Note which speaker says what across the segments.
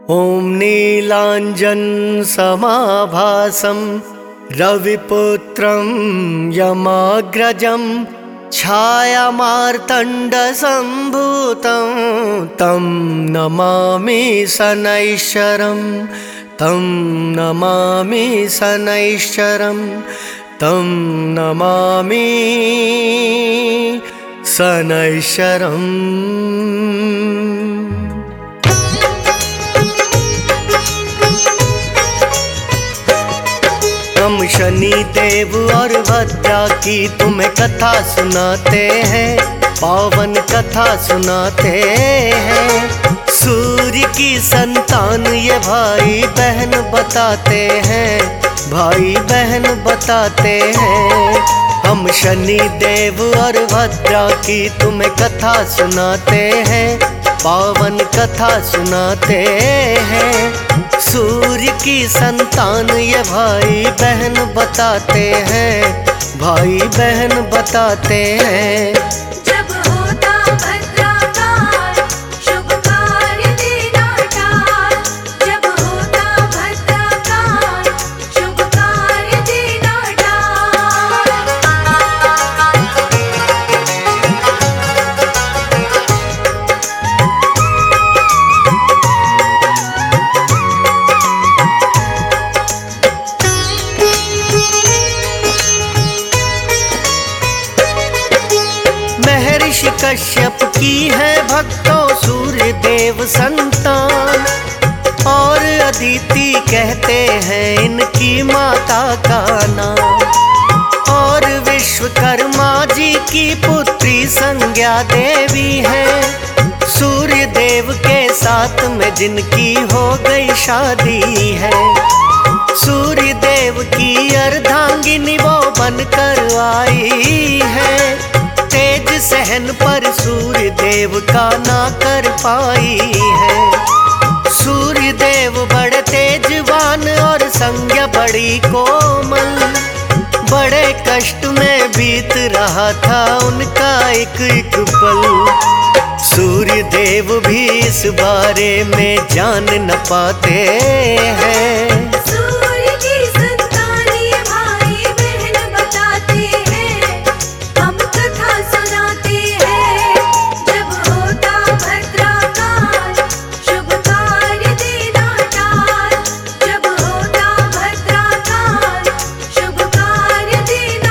Speaker 1: ॐ नीलाञ्जन समाभासं रविपुत्रं यमाग्रजं छायामार्तण्डसम्भूतं तं नमामि शनैश्चरं तं नमामि शनैश्चरं तं नमामि शनैश्चरम्। हम शनि देव और भद्रा की तुम्हें कथा सुनाते हैं, पावन कथा सुनाते हैं। सूर्य की संतान ये भाई बहन बताते हैं, भाई बहन बताते हैं। हम शनि देव और भद्रा की तुम्हें कथा सुनाते हैं, पावन कथा सुनाते हैं। सूर्य की संतान ये भाई बहन बताते हैं, भाई बहन बताते हैं।
Speaker 2: जब होता भद्राकाल शुभ कार्य देना टाल, जब होता भद्राकाल शुभ कार्य देना
Speaker 1: महर्षि कश्यप की है भक्तों सूर्य देव संतान, और अदिति कहते हैं इनकी माता का नाम। और विश्वकर्मा जी की पुत्री संज्ञा देवी है, सूर्य देव के साथ में जिनकी हो गई शादी है। सूर्य देव की अर्धांगिनी वो बनकर आई है, तेज सहन पर सूर्य देव का ना कर पाई है। सूर्य देव बड़े तेजवान और संज्ञा बड़ी कोमल, बड़े कष्ट में बीत रहा था उनका एक एक पल। सूर्य देव भी इस बारे में जान न पाते हैं।
Speaker 2: सूर्य की संतान ये भाई बहन बताते हैं, हम कथा सुनाते हैं। जब होता भद्राकाल शुभ कार्य देना टाल, जब होता भद्राकाल शुभ कार्य देना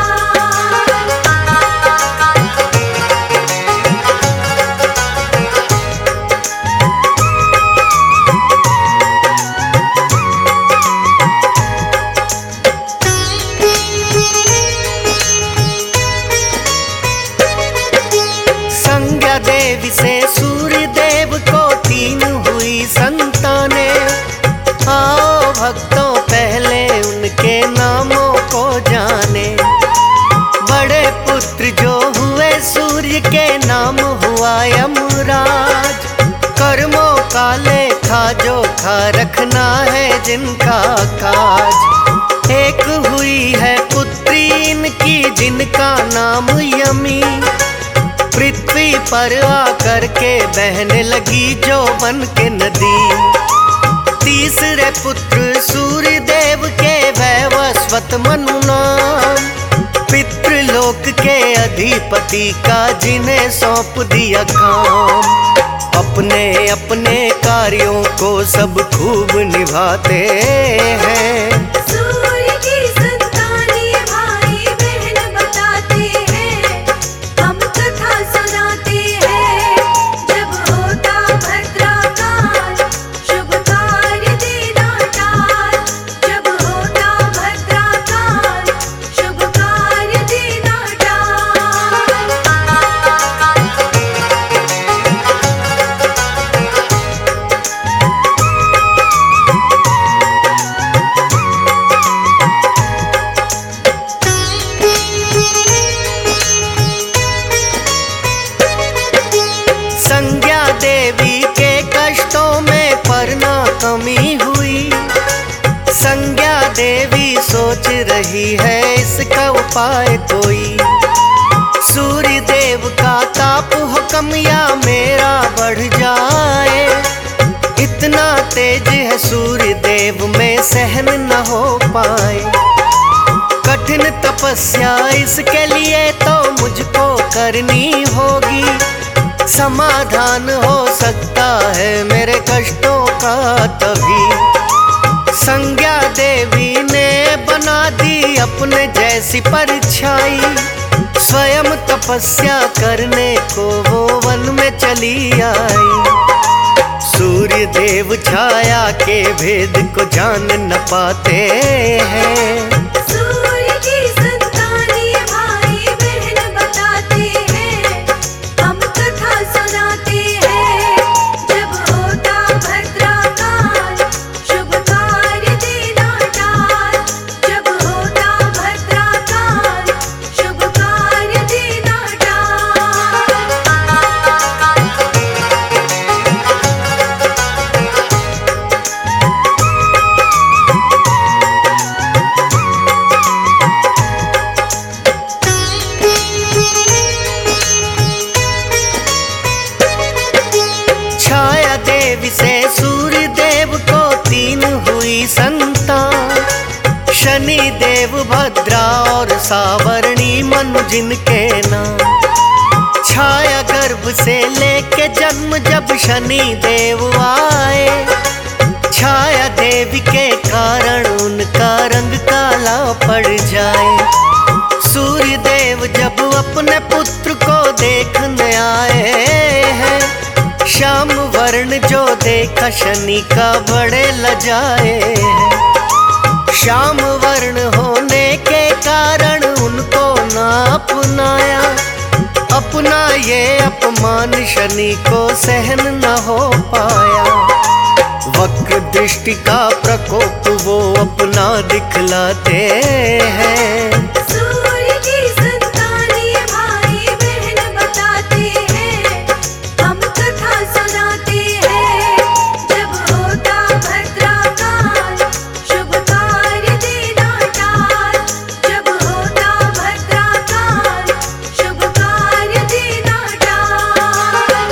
Speaker 1: संज्ञा देवी से सूर्य देव को 3 हुई संतानें। आओ भक्तों पहले उनके नामों को जाने। बड़े पुत्र जो हुए सूर्य के नाम हुआ यमराज, कर्मों का लेखा जोखा रखना है जिनका काज। एक हुई है पुत्री इनकी जिनका नाम यमी, पृथ्वी पर आकर के बहने लगी जो बन के नदी। तीसरे पुत्र सूर्य देव के वैवस्वत मनु नाम, पितृलोक के अधिपति का जिन्हें सौंप दिया काम। अपने अपने कार्यों को सब खूब निभाते हैं।
Speaker 2: सूर्य की संतान ये भाई बहन बताते हैं, हम कथा सुनाते हैं। जब होता भद्राकाल शुभ कार्य देना टाल, जब होता भद्राकाल शुभ कार्य देना
Speaker 1: संज्ञा देवी के कष्टों में पर ना कमी हुई। संज्ञा देवी सोच रही है इसका उपाय कोई। सूर्य देव का ताप हुक्म या मेरा बढ़ जाए, इतना तेज है सूर्य देव में सहन न हो पाए। कठिन तपस्या इसके लिए तो मुझको करनी होगी। समाधान हो सकता है मेरे कष्टों का तभी। संज्ञा देवी ने बना दी अपने जैसी परछाई। स्वयं तपस्या करने को वो वन में चली आई। सूर्य देव छाया के भेद को जान न पाते हैं।
Speaker 2: सूर्य की संतान ये भाई बहन बताते हैं, हम कथा सुनाते हैं। जब होता भद्राकाल शुभ कार्य देना टाल। जब होता भद्राकाल शुभ कार्य देना टाल।
Speaker 1: छाया देवी से सूर्य देव को 3 हुई संतान। शनि देव, भद्रा और सावर्णी मनु जिनके नाम। छाया गर्भ से लेके जन्म जब शनि देव आए। छाया देवी के कारण उनका रंग काला पड़ जाए। सूर्य देव जब अपने पुत्र को देखने आए हैं, श्याम वर्ण जो देखा शनि का बड़े लजाए हैं। श्याम वर्ण होने के कारण उनको ना अपनाया। अपना ये अपमान शनि को सहन न हो पाया। वक्र दृष्टि का प्रकोप वो अपना दिखलाते हैं।
Speaker 2: सूर्य की संतान ये भाई बहन बताते हैं, हम कथा सुनाते हैं। जब होता भद्राकाल शुभ कार्य देना टाल। जब होता भद्राकाल शुभ कार्य देना टाल।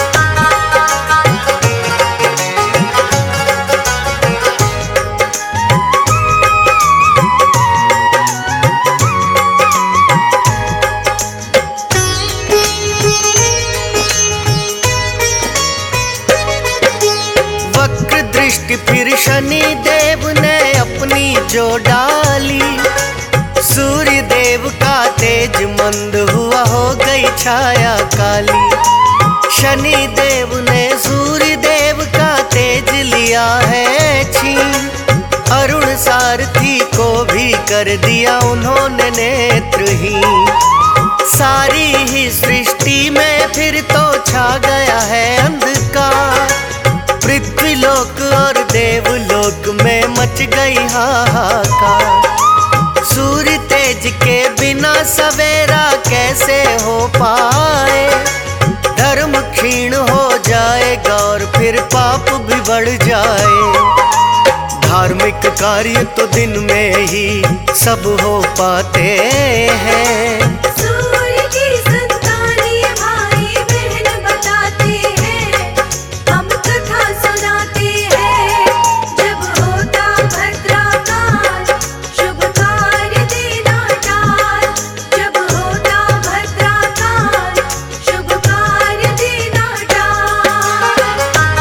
Speaker 1: वक्र दृष्टि फिर शनि देव ने अपनी जो डाली। सूर्य देव का तेज मंद हुआ, हो गई छाया काली। शनि देव ने सूर्य देव का तेज लिया है छीन। अरुण सारथी को भी कर दिया उन्होंने नेत्रहीन। सारी ही सृष्टि में फिर तो छा गया है अंधकार। पृथ्वीलोक और देवलोक में मच गई हाहाकार। सूर्य तेज के बिना सवेरा कैसे हो पाए। धर्म क्षीण हो जाएगा और फिर पाप भी बढ़ जाए। धार्मिक कार्य तो दिन में ही सब हो पाते हैं।
Speaker 2: सूर्य की संतान ये भाई बहन बताते हैं, हम कथा सुनाते हैं। जब होता भद्राकाल शुभ कार्य देना टाल। जब होता भद्राकाल शुभ कार्य देना टाल।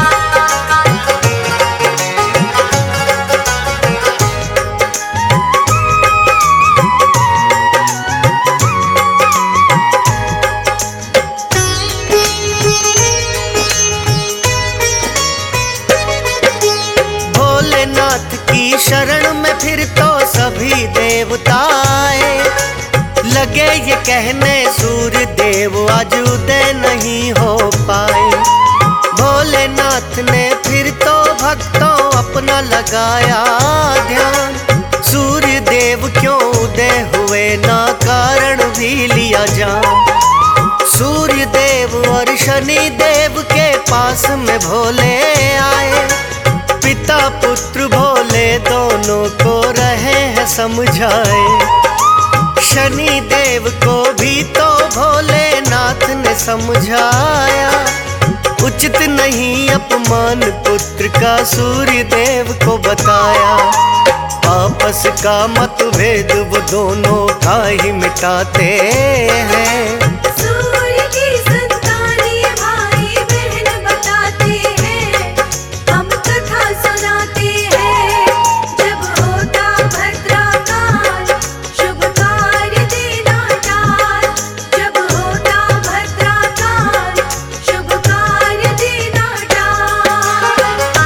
Speaker 1: भोलेनाथ की शरण में फिर तो सभी देवताए। लगे ये कहने सूर्य देव आज उदय नहीं हो पाए। भोलेनाथ ने फिर तो भक्तों अपना लगाया ध्यान। सूर्य देव क्यों उदय हुए ना कारण भी लिया जान। सूर्य देव और शनि देव के पास में भोले आए। पिता पुत्र भोले दोनों को रहे हैं समझाए। शनि देव को भी तो भोलेनाथ ने समझाया। उचित नहीं अपमान पुत्र का सूर्य देव को बताया। आपस का मतभेद वो दोनों का ही मिटाते हैं।
Speaker 2: सूर्य की संतान ये भाई बहन बताते हैं, हम कथा सुनाते हैं। जब होता भद्राकाल शुभ कार्य देना टाल, जब होता भद्राकाल शुभ कार्य देना टाल।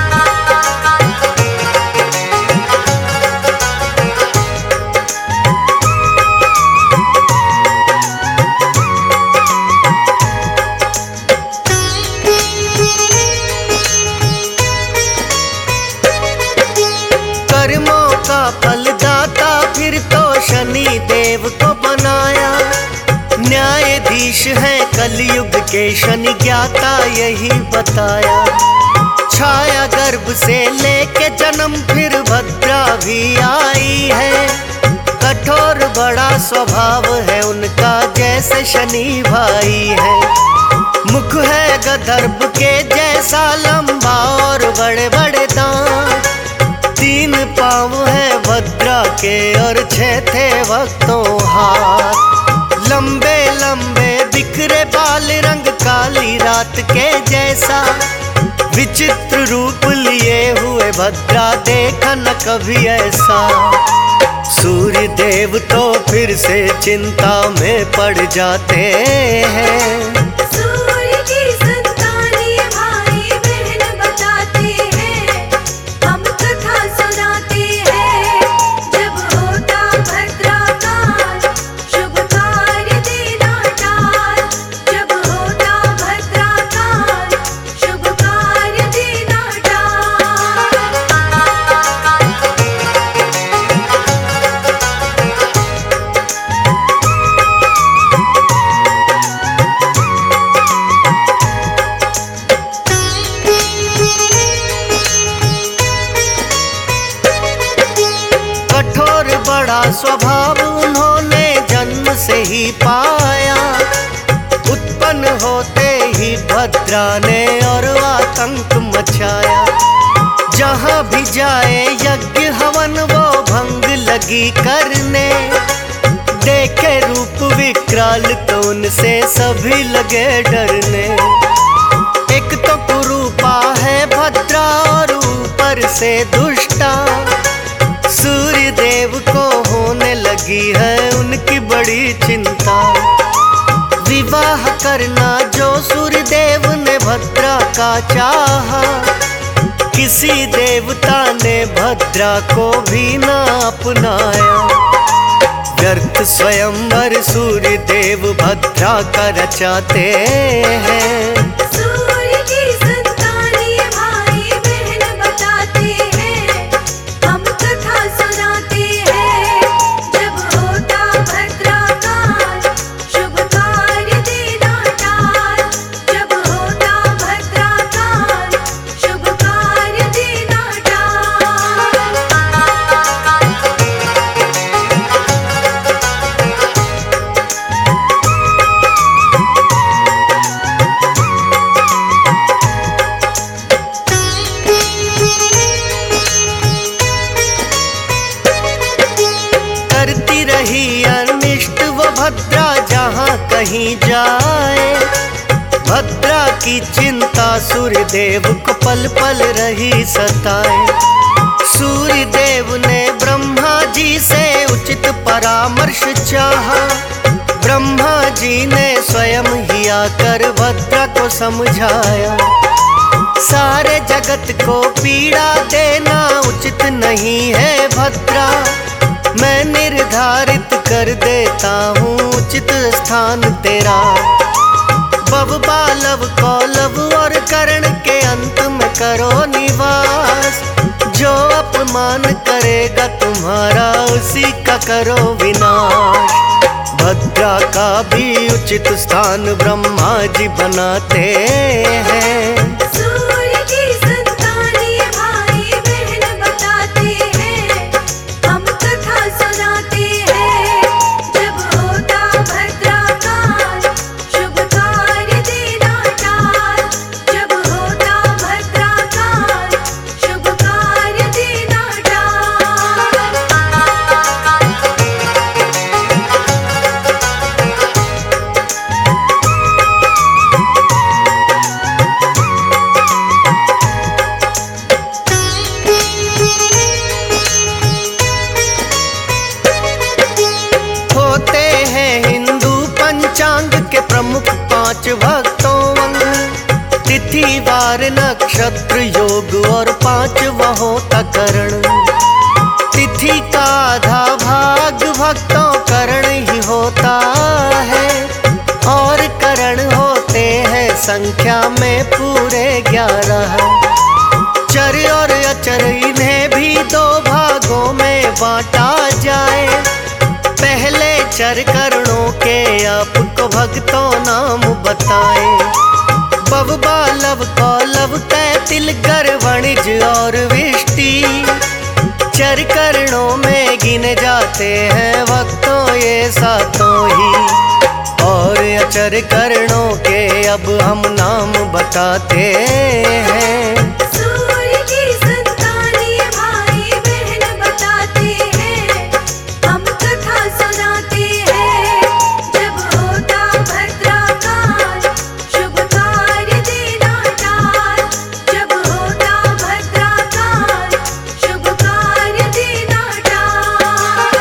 Speaker 1: कर्मों का फलदाता फिर तो शनि देव को बनाया। न्यायाधीश है कलयुग के शनि ज्ञाता यही बताया। छाया गर्भ से लेके जन्म फिर भद्रा भी आई है। कठोर बड़ा स्वभाव है उनका जैसे शनि भाई है। मुख है गदर्भ के जैसा लंबा और बड़े बड़े दांत। 3 पाँव है भद्रा के और 6 थे वक्तों हाथ। लंबे लंबे बिखरे बाल रंग काली रात के जैसा। विचित्र रूप लिए हुए भद्रा देखा न कभी ऐसा। सूर्य देव तो फिर से चिंता में पड़ जाते हैं।
Speaker 2: सूर्य की संतान ये भाई बहन बताते हैं, हम कथा सुनाते हैं। जब होता भद्राकाल शुभ कार्य देना टाल, जब होता भद्राकाल शुभ कार्य देना टाल।
Speaker 1: कठोर बड़ा स्वभाव उन्होंने जन्म से ही पाया। उत्पन्न होते ही भद्रा ने और आतंक मचाया। जहाँ भी जाए यज्ञ हवन वो भंग लगी करने। देखे रूप विकराल तो उनसे सभी लगे डरने। एक तो कुरूपा है भद्रा और ऊपर से दुष्टा। सूर्य देव को होने लगी है उनकी बड़ी चिंता। विवाह करना जो सूर्य देव ने भद्रा का चाहा। किसी देवता ने भद्रा को भी ना अपनाया। व्यर्थ स्वयंवर सूर्य देव भद्रा का रचाते हैं।
Speaker 2: सूर्य की संतान ये भाई बहन बताते हैं, हम कथा सुनाते हैं। जब होता भद्राकाल शुभ कार्य देना टाल, जब होता भद्राकाल शुभ कार्य देना टाल।
Speaker 1: करती रही अनिष्ट वो भद्रा जहाँ कहीं जाए। भद्रा की चिंता सूर्य देव को पल पल रही सताए। सूर्य देव ने ब्रह्मा जी से उचित परामर्श चाहा। ब्रह्मा जी ने स्वयं ही आकर भद्रा को समझाया। सारे जगत को पीड़ा देना उचित नहीं है भद्रा। मैं निर्धारित कर देता हूँ उचित स्थान तेरा। बब बालव कौलव और कर्ण के अंत में करो निवास। जो अपमान करेगा तुम्हारा उसी का करो विनाश। भद्रा का भी उचित स्थान ब्रह्मा जी बनाते हैं।
Speaker 2: सूर्य की संतान ये भाई बहन बताते हैं, हम कथा सुनाते हैं। जब होता भद्राकाल शुभ कार्य देना टाल, जब
Speaker 1: होता करण। तिथि का आधा भाग भक्तों करण ही होता है, और करण होते हैं संख्या में पूरे 11। चर और अचर इन्हें भी 2 भागों में बांटा जाए। पहले चर करणों के आपको भक्तों नाम बताए। बव बालव कौलव तैतिल गर वणिज और विष्टि, चर करणों में गिने जाते हैं भक्तों ये सातों ही। और अचर करणों के अब हम नाम बताते हैं।
Speaker 2: सूर्य की संतान ये भाई बहन बताते हैं, हम कथा सुनाते हैं। जब होता भद्राकाल शुभ कार्य देना टाल, जब होता भद्राकाल शुभ कार्य देना टाल।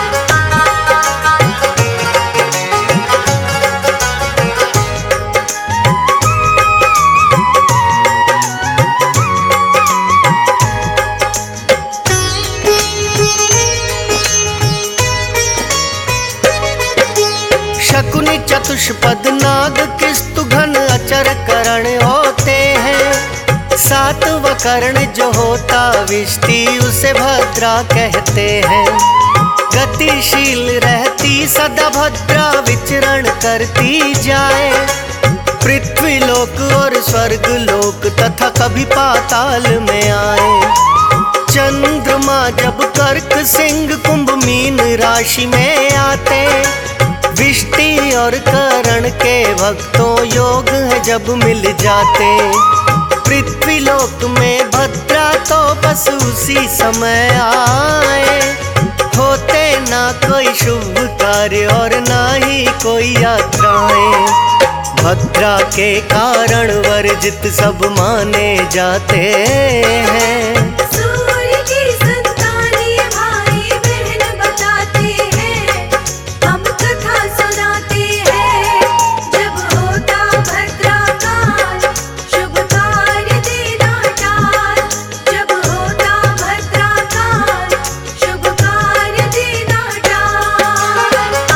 Speaker 1: शकुनि चतुष्पद नाग किस्तु घन अचर करण होते हैं। 7वां करण जो होता विष्टि उसे भद्रा कहते हैं। गतिशील रहती सदा भद्रा विचरण करती जाए। पृथ्वी लोक और स्वर्ग लोक तथा कभी पाताल में आए। चंद्रमा जब कर्क सिंह कुंभ मीन राशि में आते, विष्टि और करण के भक्तों योग है जब मिल जाते। पृथ्वी लोक में भद्रा तो बस उसी समय आए। होते ना कोई शुभ कार्य और ना ही कोई यात्राएं, भद्रा के कारण वर्जित सब माने जाते हैं।
Speaker 2: सूर्य की संतान ये भाई बहन बताते हैं, हम कथा सुनाते हैं। जब होता भद्राकाल शुभ कार्य देना टाल, जब होता भद्राकाल शुभ कार्य देना टाल।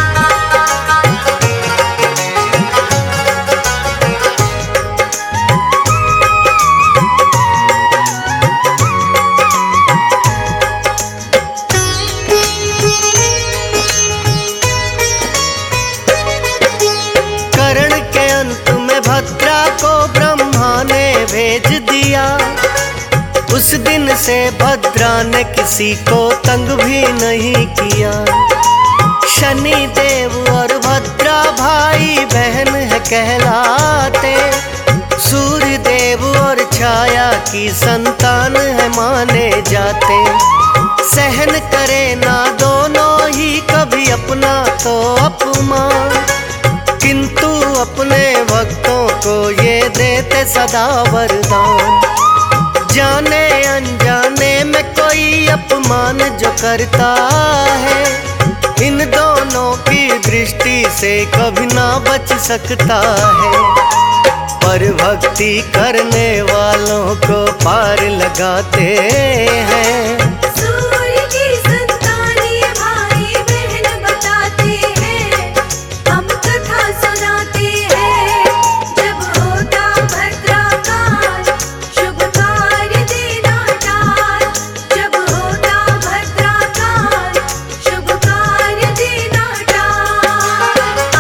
Speaker 1: करण के अंत में भद्रा को ब्रह्मा ने भेज दिया। उस दिन से भद्रा ने किसी को तंग भी नहीं किया। शनि देव और भद्रा भाई बहन है कहलाते। सूर्य देव और छाया की संतान है माने जाते। सहन करे ना दोनों ही कभी अपना तो अपमान, किंतु अपने भक्तों को ये देते सदा वरदान। जाने अनजाने में कोई अपमान जो करता है, इन दोनों की दृष्टि से कभी ना बच सकता है। पर भक्ति करने वालों को पार लगाते हैं।
Speaker 2: सूर्य की संतान ये भाई बहन बताते हैं, हम कथा सुनाते हैं। जब होता भद्राकाल शुभ कार्य देना टाल, जब होता भद्राकाल शुभ कार्य देना टाल।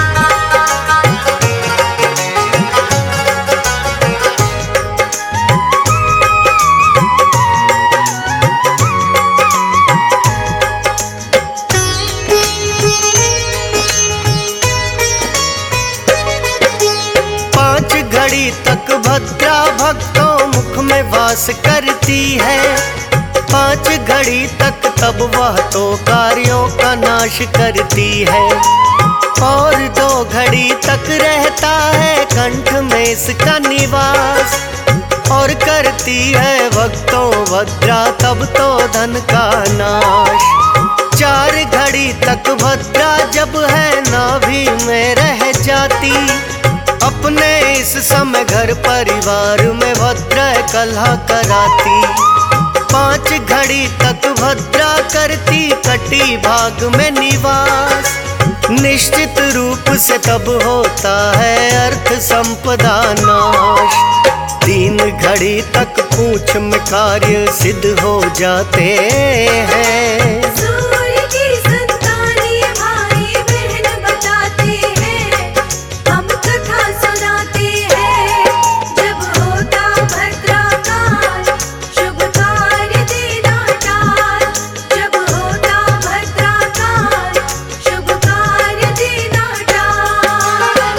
Speaker 1: घड़ी तक भद्रा भक्तों मुख में वास करती है। 5 घड़ी तक तब वह तो कार्यों का नाश करती है। और 2 घड़ी तक रहता है कंठ में इसका निवास। और करती है भक्तों भद्रा तब तो धन का नाश। 4 घड़ी तक भद्रा जब है नाभि में रह जाती, अपने इस समय घर परिवार में भद्रा कलह कराती। 5 घड़ी तक भद्रा करती कटी भाग में निवास। निश्चित रूप से तब होता है अर्थ संपदा नाश। 3 घड़ी तक पूछ में कार्य सिद्ध हो जाते हैं।
Speaker 2: सूर्य की संतान ये भाई बहन बताते हैं, हम कथा सुनाते हैं। जब होता भद्रा काल, शुभ कार्य देना टाल। जब होता भद्रा काल, शुभ कार्य देना टाल।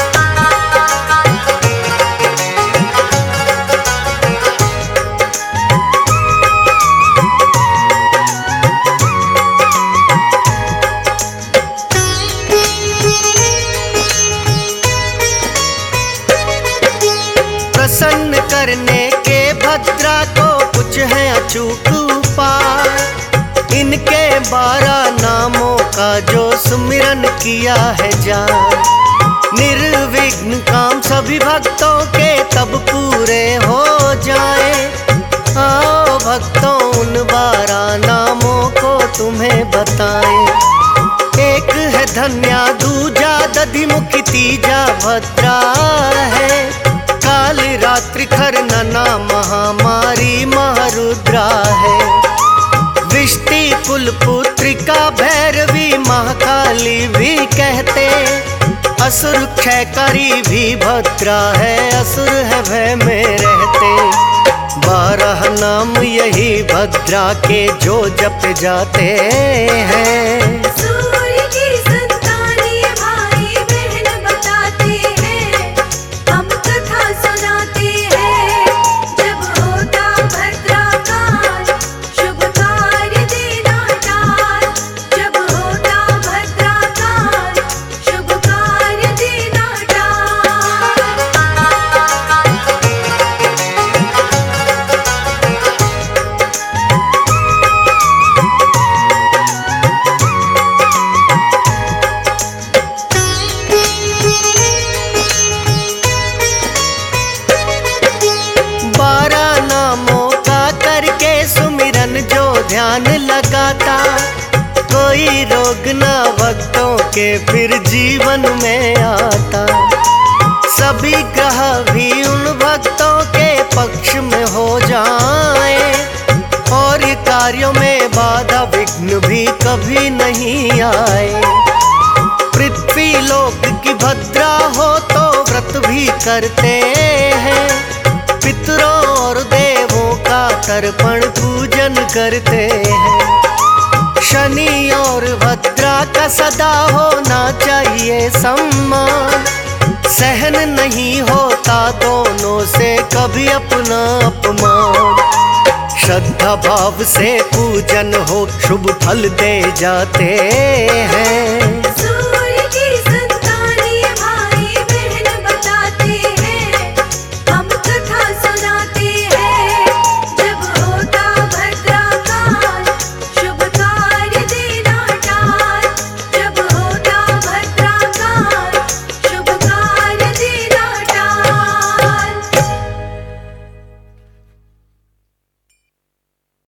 Speaker 1: प्रसन्न करने के भद्रा को कुछ है अचूक उपाय। इनके 12 नामों का जो सुमिरन किया है जान, निर्विघ्न काम सभी भक्तों के तब पूरे हो जाए। आओ भक्तों उन 12 नामों को तुम्हें बताएं। एक है धन्या, दूजा दधिमुखी, तीजा भद्रा है। काल रात्रि खरनना, महामारी महारुद्रा है। विष्टि कुलपुत्रिका, भैरवी महाकाली भी कहते। असुर क्षयकारी भी भद्रा है, असुर है भय में रहते। 12 नाम यही भद्रा के जो जप जाते हैं।
Speaker 2: सूर्य की संतान ये भाई बहन बताते हैं, हम कथा सुनाते हैं। जब होता भद्रा काल, शुभ कार्य देना टाल। जब होता भद्रा काल, शुभ कार्य देना टाल।
Speaker 1: सुमिरन जो ध्यान लगाता, कोई रोग न भक्तों के फिर जीवन में आता। सभी ग्रह भी उन भक्तों के पक्ष में हो जाए, और ये कार्यों में बाधा विघ्न भी कभी नहीं आए। पृथ्वी लोक की भद्रा हो तो व्रत भी करते हैं। पितरों और देवों का तर्पण पूजन करते हैं। शनि और भद्रा का सदा होना चाहिए सम्मान। सहन नहीं होता दोनों से कभी अपना अपमान। श्रद्धा भाव से पूजन हो, शुभ फल दे जाते हैं।